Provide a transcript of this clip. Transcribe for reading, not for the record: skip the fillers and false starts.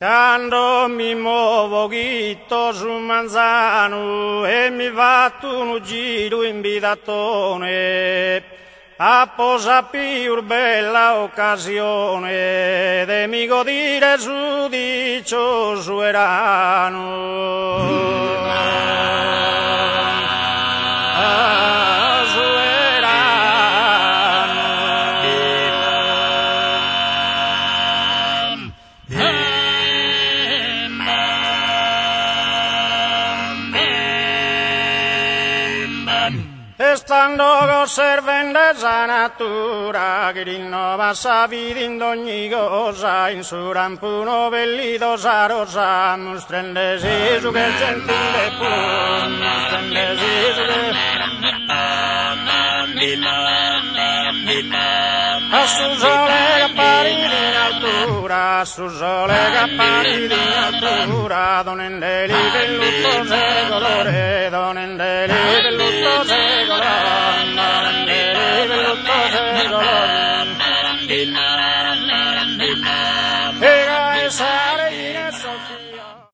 Quando mi muovo ghitto su Manzano e mi fatto un giro in bidatone, a posa più bella occasione de mi godere su diccioso erano. Stando osservando esa natura che rinnova sa vita in ogni cosa, in su rampuno bellido sa rosa, mostrandesi su che gentile pur, mostrandesi su che... A su sole che appari in altura, a su sole che appari in altura, donendeli che lutto